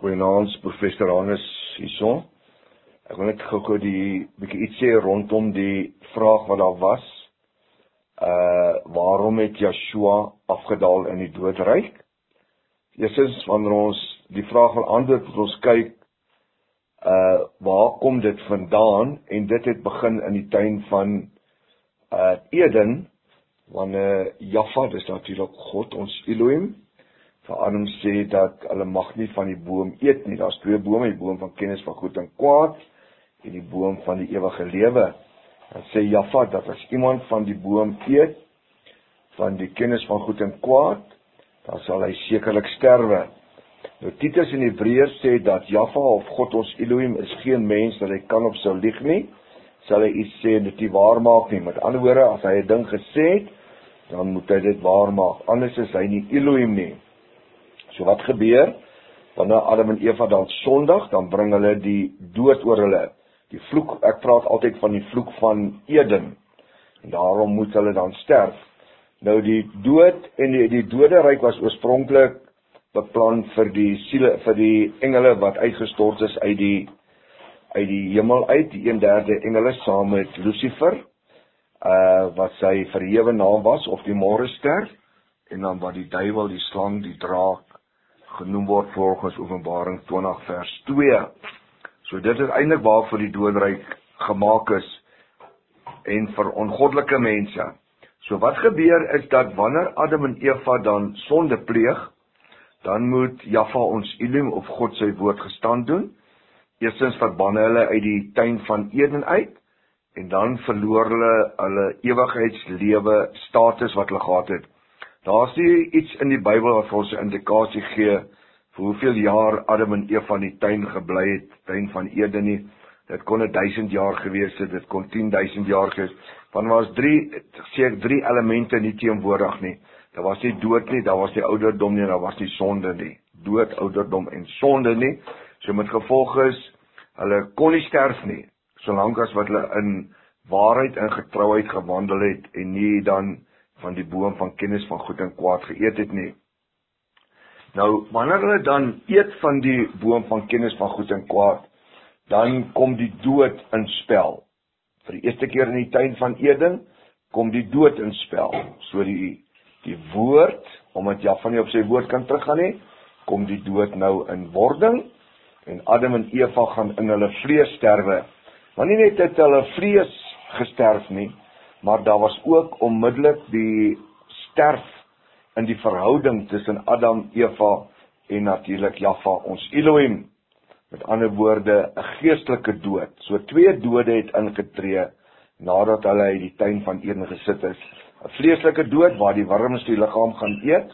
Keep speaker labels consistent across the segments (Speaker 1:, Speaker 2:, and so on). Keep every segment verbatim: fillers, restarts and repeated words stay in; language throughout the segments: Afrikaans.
Speaker 1: Goeienaand, professor Hannes hierso. Ek wil net gou-gou die bietjie iets sê rondom die vraag wat daar was. Uh waarom het Yeshua afgedaal in die doodryk? Eerstens, wanneer ons die vraag wil antwoord, moet ons kyk uh waar kom dit vandaan, en dit het begin in die tuin van uh Eden, wanneer Jaffa, dis natuurlik God, ons Elohim, vir Adam sê dat hulle mag nie van die boom eet nie. Daar's twee bome, die boom van kennis van goed en kwaad en die boom van die ewige lewe. Dan sê Jaffa dat as iemand van die boom eet, van die kennis van goed en kwaad, dan sal hy sekerlik sterwe. Nou Titus in Hebreërs sê dat Jaffa of God ons Elohim is geen mens dat hy kan op sou lieg nie, sal hy iets sê en dit nie waar maak nie. Met ander woorde, as hy 'n ding gesê het, dan moet hy dit waar maak. Anders is hy nie Elohim nie. So wat gebeur? Wanneer Adam en Eva dan sondig, dan bring hulle die dood oor hulle. Die vloek, ek praat altyd van die vloek van Eden. En daarom moet hulle dan sterf. Nou die dood en die, die doderyk was oorspronklik beplan vir die siele, vir die engele wat uitgestort is uit die uit die hemel uit, die een derde engele saam met Lucifer, uh, wat sy verhewe naam was, of die morgenster, en dan wat die duiwel, die slang, die draak, genoem word volgens Openbaring twintig vers twee. So dit is eintlik waarvoor die doodryk gemaak is, en vir ongoddelike mense. So wat gebeur is dat wanneer Adam en Eva dan sonde pleeg, dan moet Jaffa ons Elohim of God sy woord gestand doen. Eerstens verbanne hulle uit die tuin van Eden uit, en dan verloor hulle hulle ewigheidslewe status wat hulle gehad het. Daar is nie iets in die Bybel wat vir ons 'n indikasie gee vir hoeveel jaar Adam en Eva in die tuin gebly het, tuin van Eden nie. Dit kon duisend jaar gewees het, dit kon tienduisend jaar gewees. Want daar was drie, sê ek, drie elemente nie teenwoordig nie. Daar was nie dood nie, daar was nie ouderdom nie, daar was nie sonde nie. Dood, ouderdom en sonde nie. So met gevolg is, hulle kon nie sterf nie, solank as wat hulle in waarheid en getrouheid gewandel het, en nie dan van die boom van kennis van goed en kwaad geëet het nie. Nou, wanneer hulle dan eet van die boom van kennis van goed en kwaad, dan kom die dood in spel. Vir die eerste keer in die tuin van Eden, kom die dood in spel. So die, die woord, omdat Jaffa nie op sy woord kan teruggaan nie, kom die dood nou in wording, en Adam en Eva gaan in hulle vlees sterwe. Maar nie net het hulle vlees gesterf nie, maar daar was ook onmiddellik die sterf in die verhouding tussen Adam, Eva en natuurlik Jaffa, ons Elohim. Met ander woorde, 'n geestelike dood. So twee dode het ingetree nadat hulle uit die tuin van Eden gesit is. 'n Vleeslike dood waar die wurms die liggaam gaan eet,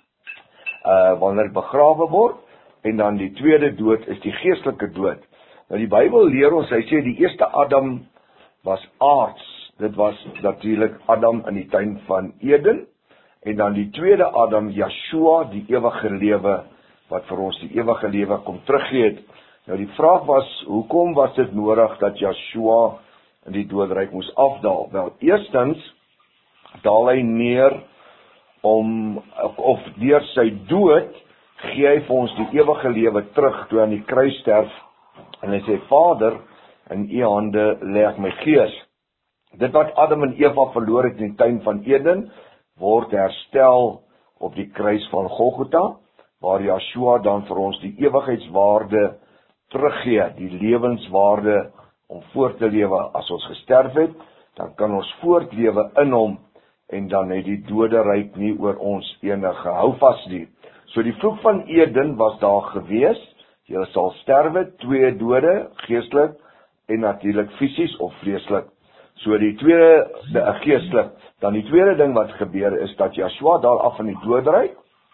Speaker 1: uh, wanneer dit begrawe word, en dan die tweede dood is die geestelike dood. Nou die Bybel leer ons, hy sê die eerste Adam was aards. Dit was natuurlik Adam in die tuin van Eden, en dan die tweede Adam, Yeshua, die ewige lewe, wat vir ons die ewige lewe kom teruggee het. Nou die vraag was, hoekom was dit nodig dat Yeshua in die doodryk moes afdaal? Wel, eerstens, daal hy neer om, of deur sy dood, gee hy vir ons die ewige lewe terug, toe aan die kruis sterf, en hy sê, Vader, in u hande lê ek my gees. Dit wat Adam en Eva verloor het in die tuin van Eden, word herstel op die kruis van Golgotha, waar Yeshua dan vir ons die ewigheidswaarde teruggee, die lewenswaarde om voort te lewe. As ons gesterf het, dan kan ons voortlewe in hom, en dan het die doderyk nie oor ons enige houvas nie. So die vloek van Eden was daar gewees, jy sal sterwe, twee dode, geestelik, en natuurlik fisies of vleeslik. So die tweede, die geestelik, dan die tweede ding wat gebeur is, dat Yeshua daar af in die doodryk,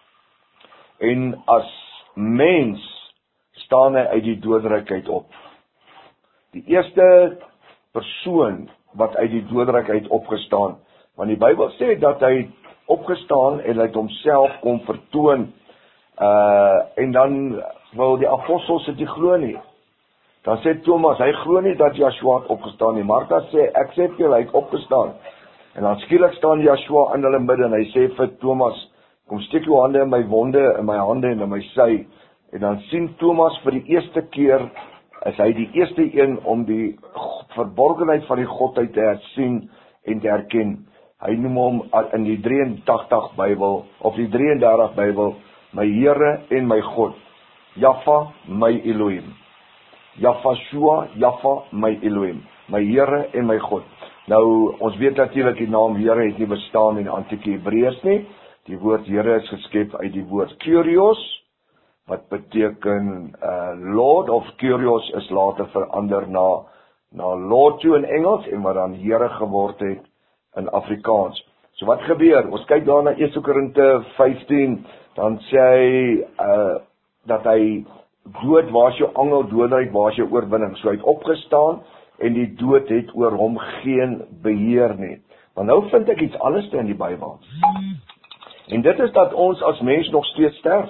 Speaker 1: en as mens staan hy uit die doodryk uit op. Die eerste persoon wat uit die doodryk uit opgestaan, want die Bybel sê dat hy opgestaan en hy het homself kom vertoon, uh, en dan wil die apostels dit nie glo nie. Dan sê Thomas, hy glo nie dat Yeshua het opgestaan nie. Martha sê, ek sê vir julle, hy het opgestaan. En dan skielik staan Yeshua in hulle midde, en hy sê vir Thomas, kom steek jou hande in my wonde, in my hande en in my sy, En dan sien Thomas vir die eerste keer, is hy die eerste een om die verborgenheid van die Godheid te hersien en te herken. Hy noem hom in die drie en tagtig Bybel, of die drie en dertig Bybel, my Here en my God, Jaffa, my Elohim. Jafashua, Jaffa, my Elohim, my Here en my God. Nou, ons weet natuurlik die naam Here het nie bestaan in die antieke Hebreërs nie. Die woord Here is geskep uit die woord Kyrios, wat beteken uh, Lord of Kyrios is later verander na, na Lord toe in Engels, en wat dan Here geword het in Afrikaans. So wat gebeur? Ons kyk daar na eerste Korinte vyftien, dan sê hy, uh, dat hy, dood, waar is jou angel, doodryk, waar is jou oorwinning? So hy het opgestaan, en die dood het oor hom geen beheer nie. Maar nou vind ek iets anders in die Bybel. En dit is dat ons as mens nog steeds sterf.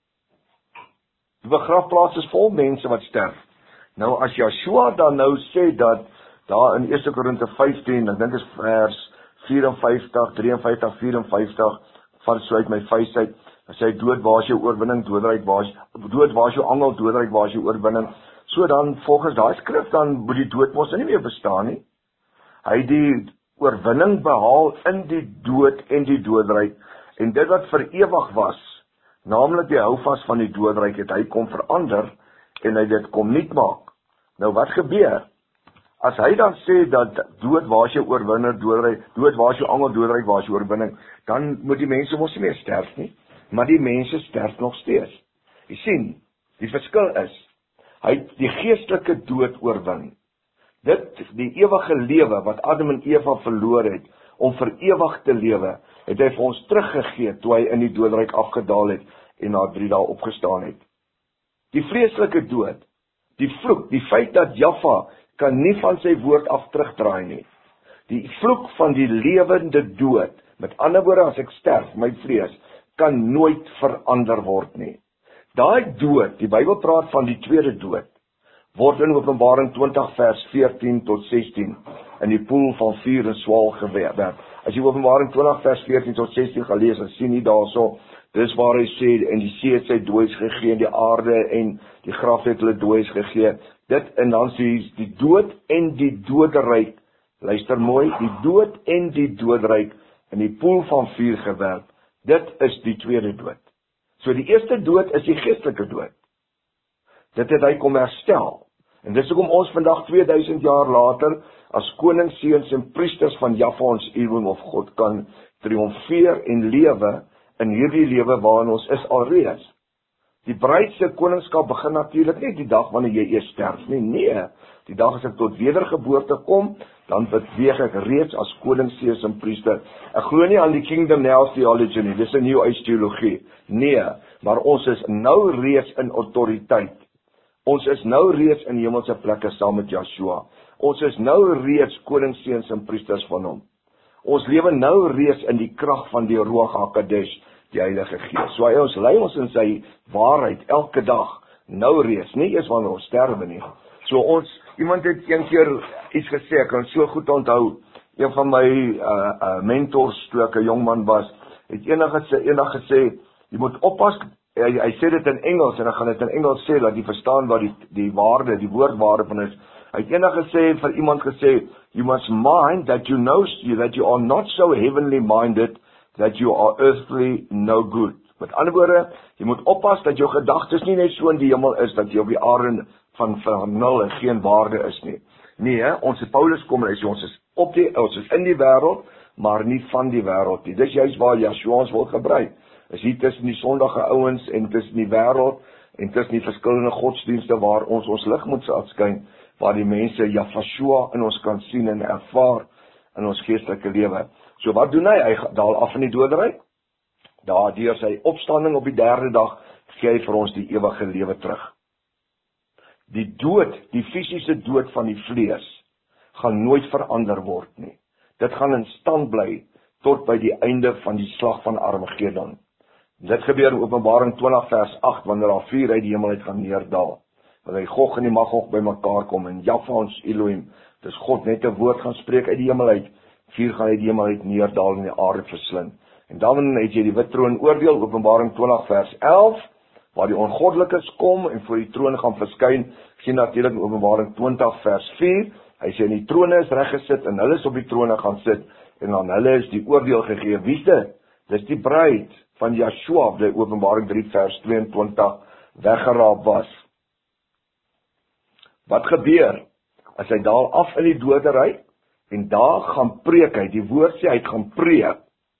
Speaker 1: Die begrafplaas is vol mense wat sterf. Nou as Joshua dan nou sê dat, daar in eerste Korinte vyftien, ek dink is vers vyf vier, vyf drie, vyf vier, van sluit my vuis uit, as hy dood, waar is jou oorwinning, doodryk, waar is, dood, waar is jou angel, doodryk, waar is jou oorwinning, so dan, volgens daai skrif, dan moet die dood mos nie meer bestaan nie, hy die oorwinning behaal in die dood en die doodryk, en dit wat vir ewig was, naamlik die houvas van die doodryk, het hy kom verander, en hy dit kom niet maak. Nou wat gebeur? As hy dan sê dat dood waar is jou oorwinner, doodryk, dood waar is jou angel, doodryk waar is jou oorwinning, dan moet die mense mos nie meer sterf nie, maar die mense sterf nog steeds. Jy sien, die verskil is, hy het die geestelike dood oorwin. Dit, die ewige lewe wat Adam en Eva verloor het, om vir ewig te lewe, het hy vir ons teruggegee, toe hy in die doodryk afgedaal het, en na drie dae opgestaan het. Die vleeslike dood, die vloek, die feit dat Jaffa kan nie van sy woord af terugdraai nie. Die vloek van die lewende dood, met ander woorde, as ek sterf, my vlees, kan nooit verander word nie. Daai dood, die Bybel praat van die tweede dood, word in Openbaring twintig vers veertien tot sestien, in die poel van vuur en swaal gewerp. As jy Openbaring twintig vers veertien tot sestien gelees, dan sien jy daarso, dis waar hy sê, en die see het sy dooies gegee, en die aarde en die graf het hulle dooies gegee. Dit, en dan sê hy, die dood en die doderyk, luister mooi, die dood en die doderyk, in die poel van vuur gewerp. Dit is die tweede dood. So die eerste dood is die geestelike dood. Dit het hy kom herstel. En dis hoekom ons vandag tweeduisend jaar later, as konings, seuns en priesters van Jaffa ons Elohim of God kan triomfeer en lewe, in hierdie lewe waarin ons is alreeds. Die bruidse koningskap begin natuurlik nie die dag wanneer jy eers sterf nie, nee, die dag as ek tot wedergeboorte kom, dan beweeg ek reeds as koning, seuns en priester. Ek glo nie aan die kingdom now theology nie, dis 'n new age teologie. Nee, maar ons is nou reeds in autoriteit. Ons is nou reeds in hemelse plekke saam met Joshua. Ons is nou reeds koning, seuns en priesters van hom. Ons lewe nou reeds in die krag van die Ruach HaKodesh, die Heilige Gees. So hy ons lei ons in sy waarheid elke dag, nou reeds, nie eers wanneer ons sterwe nie. So ons, iemand het een keer iets gesê, ek kan so goed onthou, een van my uh, uh, mentors, toe ek 'n jong man was, het enig gesê, enig gesê, jy moet oppas, hy, hy sê dit in Engels, en ek gaan dit in Engels sê, dat jy verstaan wat die, die waarde, die woordwaarde van is. Hy het enig gesê, vir iemand gesê, you must mind that you know that you are not so heavenly minded, that you are earthly no good. Met ander woorde, jy moet oppas dat jou gedagtes nie net so in die hemel is, dat jy op die aarde van, van nul en geen waarde is nie. Nee, he, ons Paulus kom en hy sê, ons is, op die, ons is in die wêreld, maar nie van die wêreld nie. Dis juist waar Joshua ons wil gebruik. Is hier tussen die sondige ouens en tussen die wêreld en tussen die verskillende godsdienste waar ons ons lig moet afskyn, waar die mense Jafashua in ons kan sien en ervaar in ons geestelike lewe. So wat doen hy? Hy daal af in die doderyk. Daardeur sy opstanding op die derde dag gee hy vir ons die ewige lewe terug. Die dood, die fisiese dood van die vlees, gaan nooit verander word nie. Dit gaan in stand bly tot by die einde van die slag van Armageddon. Dit gebeur in Openbaring twintig vers agt, wanneer daar vuur uit die hemel uit gaan neerdaal. Wanneer die Gog en die Magog by mekaar kom, en Jaffa ons Elohim, dis God net 'n woord gaan spreek uit die hemel uit, vuur gaan uit die hemel uit neerdaal en die aarde verslind. En dan het jy die wit troon oordeel, Openbaring twintig vers elf, waar die ongoddelikes kom en voor die troon gaan verskyn. Sien natuurlik in Openbaring twintig vers vier, hy sê in die trone is reggesit en hulle is op die trone gaan sit en aan hulle is die oordeel gegee. Wie is dit? Dis die bruid van Yeshua, die Openbaring drie vers tweeëntwintig weggeraap was. Wat gebeur as hy daar af in die doderyk en daar gaan preek hy, die woord sê hy gaan preek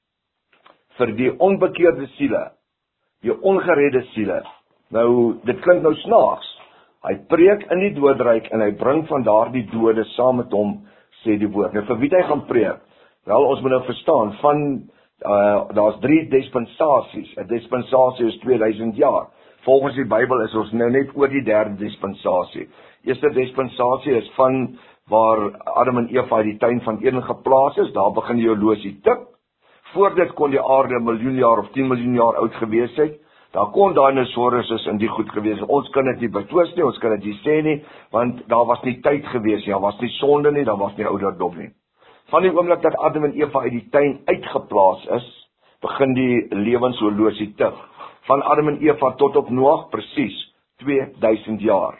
Speaker 1: vir die onbekeerde siele, die ongeredde siele. Nou, dit klink nou snaaks. Hy preek in die doderyk en hy bring van daar die dode saam met hom, sê die woord. Nou, vir wie hy gaan preek? Wel, ons moet nou verstaan, van, uh, daar's drie dispensasies. 'n Dispensasie is tweeduisend jaar. Volgens die Bybel is ons nou net oor die derde dispensasie. Eerste dispensasie is van waar Adam en Eva uit die tuin van Eden geplaas is, daar begin die horlosie tik. Voor dit kon die aarde 'n miljoen jaar of tien miljoen jaar oud gewees het. Daar kon dinosourusse in die goed gewees. Ons kan dit nie betwis nie, ons kan dit nie sê nie, want daar was nie tyd gewees nie, daar was nie sonde nie, daar was nie ouderdom nie. Van die oomblik dat Adam en Eva uit die tuin uitgeplaas is, begin die lewenshorlosie tik. Van Adam en Eva tot op Noag, presies tweeduisend jaar.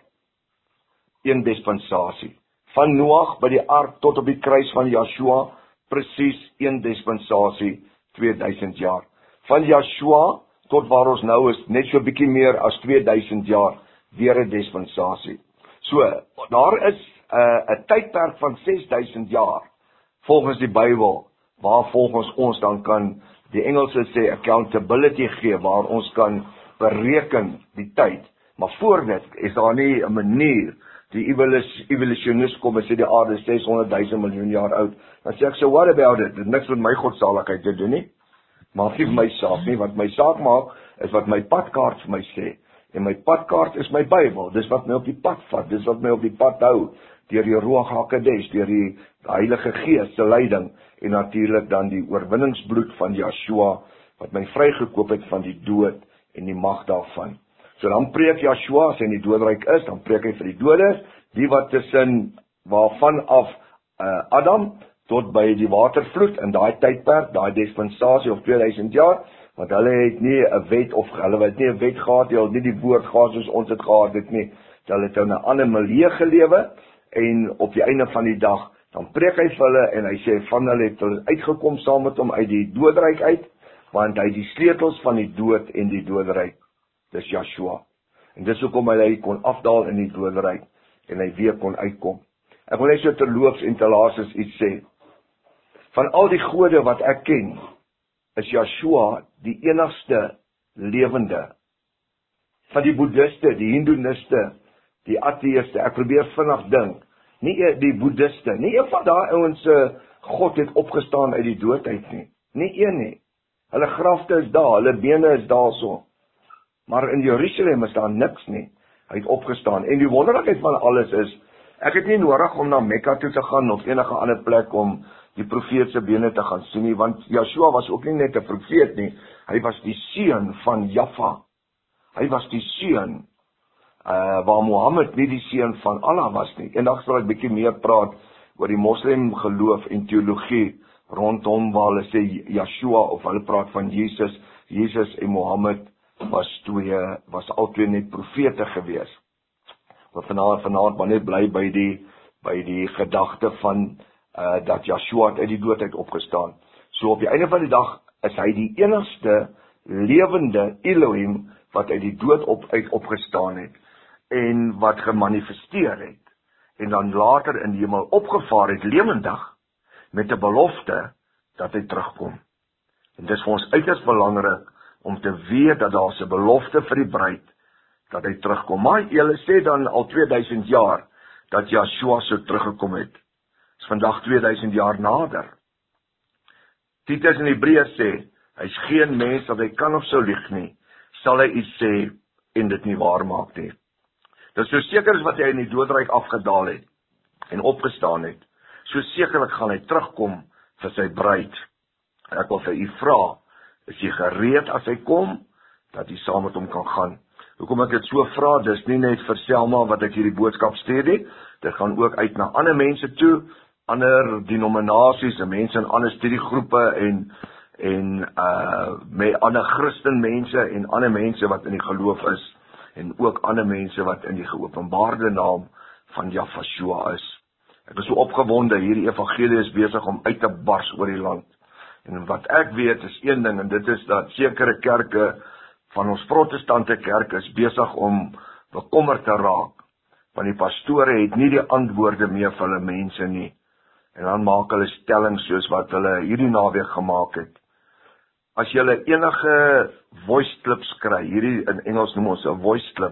Speaker 1: Een dispensasie. Van Noag by die ark tot op die kruis van Yeshua, presies een dispensasie, tweeduisend jaar. Van Yeshua tot waar ons nou is, net so 'n bietjie meer as tweeduisend jaar, weer 'n dispensasie. So, daar is 'n uh, 'n tydperk van ses duisend jaar, volgens die Bybel, waar volgens ons dan kan, die Engelse sê accountability gee, waar ons kan bereken die tyd. Maar voor dit is daar nie 'n manier. Die evolutionist kom en sê die aarde is seshonderd duisend miljoen jaar oud. Dan sê ek, so what about it? Dit niks met my godsaligheid te doen nie. Maak nie my saak nie, wat my saak maak, is wat my padkaart vir my sê. En my padkaart is my Bybel, dis wat my op die pad vat, dis wat my op die pad hou, deur die Ruach HaKodesh, deur die Heilige Gees se leiding, en natuurlik dan die oorwinningsbloed van Yeshua, wat my vrygekoop het van die dood en die mag daarvan. So dan preek Yeshua, as hy in die doodryk is, dan preek hy vir die dodes, die wat tussen, waarvan af uh, Adam, tot by die watervloed, in daai tydperk, daai dispensasie of tweeduisend jaar, want hulle het nie 'n wet, of hulle het nie 'n wet gehad, hulle het nie die woord gehad soos ons het gehad het nie, hulle het in 'n ander milieu gelewe, en op die einde van die dag, dan preek hy vir hulle, en hy sê, van hulle het hulle uitgekom saam met hom uit die doodryk uit, want hy die sleutels van die dood en die doodryk, dis Yeshua. En dis hoekom hy kon afdaal in die doodryk, en hy weer kon uitkom. Ek wil net so terloops en te laas iets sê. Van al die gode wat ek ken, is Yeshua die enigste lewende. Van die boeddhiste, die hindoeniste, die ateïste, ek probeer vinnig dink, nie die boeddhiste, nie een van daai ouens se God het opgestaan uit die dood uit nie, nie een nie. Hulle grafte is daar, hulle bene is daar so, maar in Jerusalem is daar niks nie, hy het opgestaan, en die wonderlikheid van alles is, ek het nie nodig om na Mekka toe te gaan, of enige ander plek om die profeet se bene te gaan sien nie, want Yeshua was ook nie net 'n profeet nie, hy was die seun van Jaffa, hy was die seun, uh, waar Mohammed nie die seun van Allah was nie. Eendag sal ek bietjie meer praat oor die moslim geloof en teologie, rondom waar hulle sê Yeshua, of hulle praat van Jesus, Jesus en Mohammed was twee, was altyd net profete gewees. Maar vanaand, vanaand maar net bly by die, by die gedagte van, Uh, dat Yeshua uit die dood uit opgestaan. So op die einde van die dag is hy die enigste lewende Elohim wat uit die dood op, uit opgestaan het en wat gemanifesteer het en dan later in die hemel opgevaar het lewendig met 'n belofte dat hy terugkom. En dis vir ons uiters belangrik om te weet dat daar 'n belofte vir die bruid dat hy terugkom. Maar julle sê dan al tweeduisend jaar dat Yeshua so teruggekom het. Is vandag tweeduisend jaar nader. Titus in Hebreërs sê, hy is geen mens dat hy kan of sou lieg nie, sal hy iets sê en dit nie waar maak nie. Dis so seker as wat hy in die doodryk afgedaal het en opgestaan het, so sekerlik gaan hy terugkom vir sy bruid. En ek wil vir u vra, is jy gereed as hy kom, dat jy saam met hom kan gaan? Hoekom ek dit so vra, dis nie net vir Selma wat ek hierdie boodskap stuur nie, dit gaan ook uit na ander mense toe, ander denominasies en mense in ander studiegroepe en en uh, met ander Christen mense en ander mense wat in die geloof is, en ook ander mense wat in die geopenbaarde naam van Jahshua is. Ek is so opgewonde, hierdie evangelie is besig om uit te bars oor die land. En wat ek weet is een ding, en dit is dat sekere kerke van ons protestante kerke is besig om bekommerd te raak, want die pastore het nie die antwoorde meer vir hulle mense nie. En dan maak hulle stelling soos wat hulle hierdie naweek gemaak het. As jy enige voice clips kry, hierdie in Engels noem ons 'n voice clip,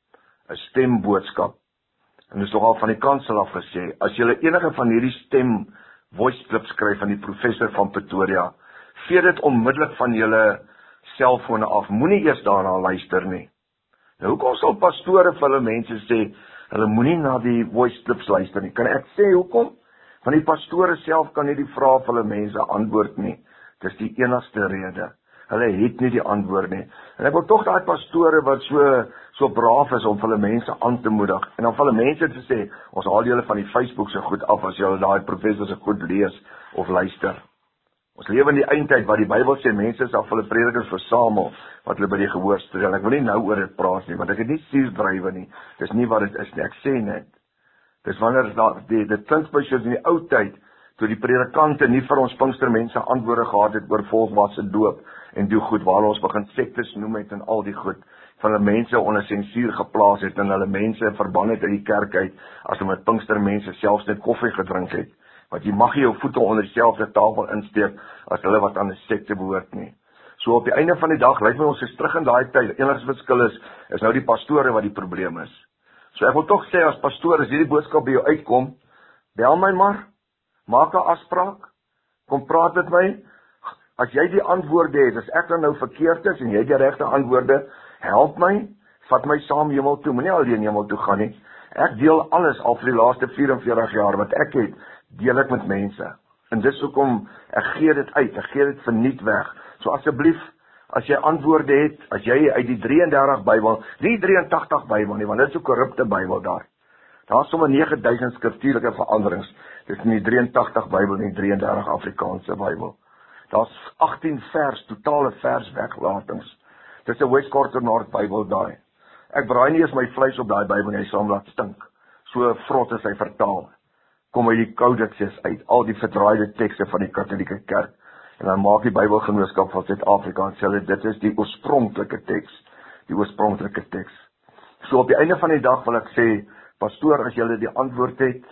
Speaker 1: 'n stemboodskap, en dit is nogal van die kansel af gesê, as jy enige van hierdie stem voice clips kry van die professor van Pretoria, vee dit onmiddellik van julle selfone af, moenie eers daarna luister nie. Nou, hoekom sal pastore vir hulle mense sê, hulle moenie na die voice clips luister nie? Kan ek sê hoekom? Want die pastore self kan nie die vrae vir hulle mense antwoord nie. Dis die enigste rede. Hulle het nie die antwoord nie. En ek wil tog daai pastore wat so so braaf is om vir hulle mense aan te moedig, en dan vir hulle mense te sê, ons haal julle van die Facebook se goed af as julle daai professor se goed lees of luister. Ons lewe in die eindtyd waar die Bybel sê mense sal hulle predikers versamel wat hulle by die gehoor streel. Ek wil nie nou oor dit praat nie, want ek het nie suurdrywe nie. Dis nie wat dit is nie. Ek sê net. Dis wanneer daar die dit klink by soos in die ou tyd toe die predikante nie vir ons Pinkstermense antwoorde gehad het oor volwasse doop en doen goed, waar ons begin sektes noem het en al die goed, van hulle mense onder sensuur geplaas het en hulle mense verban het uit die kerk uit, as hulle met Pinkstermense selfs net koffie gedrink het. Want jy mag nie jou voete onder dieselfde tafel insteek as hulle wat aan 'n sekte behoort nie. So op die einde van die dag, lyk my ons is terug in daai tyd. Enigste verskil is, is nou die pastore wat die probleem is. So ek wil tog sê as pastoor, as hierdie boodskap by jou uitkom, bel my maar, maak 'n afspraak, kom praat met my. As jy die antwoorde het, as ek dan nou verkeerd is en jy het die regte antwoorde, help my, vat my saam hemel toe, moenie alleen hemel toe gaan nie. Ek deel alles al vir die laaste vierenveertig jaar wat ek het, deel ek met mense. En dis hoekom ek gee dit uit, ek gee dit verniet weg. So asseblief, as jy antwoorde het, as jy uit die drie en dertig Bybel, nie drie en tagtig Bybel nie, want dit is 'n korrupte Bybel daar. Daar is sommer nege duisend skriftuurlike veranderings. Dis nie die drie en tagtig Bybel nie, drie en dertig Afrikaanse Bybel. Daar's agttien vers, totale vers weglatings. Dis 'n Westcorter North Bybel daai. Ek braai nie eens my vleis op daai Bybel nie, hy sal hom laat stink. So vrot is hy vertaal. Kom uit die Codexes uit, al die verdraaide tekste van die Katolieke Kerk. En dan maak die Bybelgenootskap van Suid-Afrika en sê hulle, dit is die oorspronklike teks, die oorspronklike teks. So op die einde van die dag wil ek sê, pastoor, as jy die antwoord het,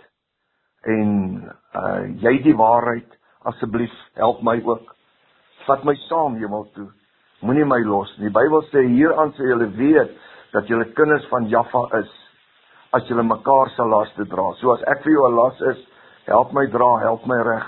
Speaker 1: en uh, jy die waarheid, asseblief, help my ook. Vat my saam hemel toe, moenie my los. Die Bybel sê, hieraan sê julle weet, dat julle kinders van Jaffa is, as julle mekaar sal laste dra. So as ek vir jou 'n las is, help my dra, help my reg.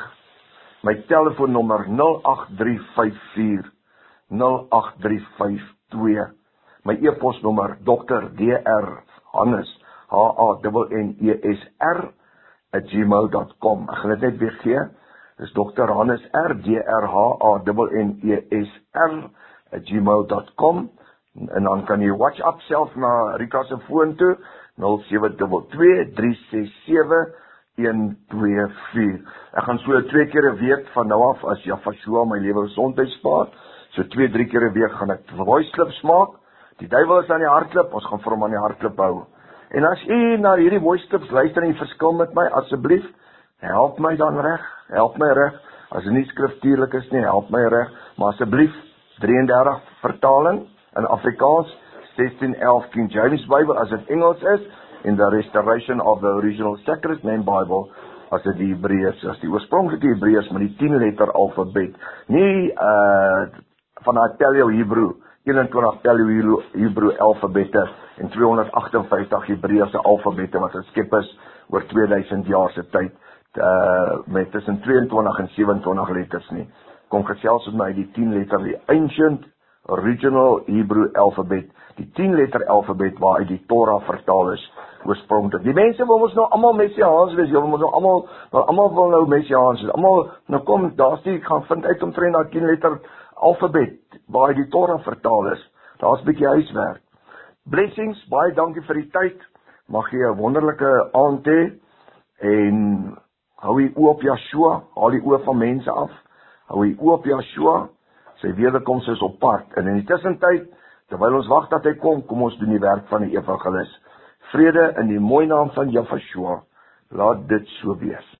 Speaker 1: My telefoonnommer nul agt drie vyf vier nul agt drie vyf twee. My e-posnommer dokter D R Hannes H A N N E S R at gmail dot com. Ek gaan dit net weer gee. Dis dokter Hannes R D R H A N N E S R at gmail dot com. En dan kan jy WhatsApp self na Rika se foon toe nul sewe twee twee drie ses sewe een twee vier. Ek gaan so twee keer 'n week van nou af as Jahshua my lewe gesondheid spaar. So twee, drie keer 'n week gaan ek voice clips maak. Die duiwel is aan die hartklip, ons gaan vir hom aan die hartklip hou. En as u na hierdie voice clips luister en jy verskil met my, asseblief, help my dan reg, help my reg. As dit nie skriftuurlik is nie, help my reg, maar asseblief drie en dertig vertaling in Afrikaans, sestien elf King James Bible as dit Engels is, en the restoration of the original Sacred Name Bible as dit die Hebreëus is, die oorspronklike Hebreëus met die tien letter alfabet, nie uh, van die Paleo Hebrew, eenentwintig Paleo Hebrew alfabette en tweehonderd agt en vyftig Hebreëse alfabette wat geskep is oor tweeduisend jaar se tyd, uh, met tussen tweeëntwintig en sewe-en-twintig letters nie. Kom gesels met my die tien letter, die ancient original Hebrew alfabet, die tien letter alfabet waaruit die Torah vertaal is, oorspronklik. Die mense wil ons nou allemaal messiaans wees, wil ons nou allemaal, nou allemaal wil nou messiaans wees, allemaal, nou kom, daar is die, ek gaan vind uit omtrent na tien letter alfabet, waaruit die Torah vertaal is, daar is bykie huiswerk. Blessings, baie dankie vir die tyd, mag jy 'n wonderlike aand hê, en hou die oë op Jahshua, haal die oë van mense af, hou die oop Yeshua, sy wederkoms is op pad. En in die tussentyd, terwyl ons wag dat hy kom, kom ons doen die werk van die evangelis. Vrede in die mooi naam van Yeshua, laat dit so wees.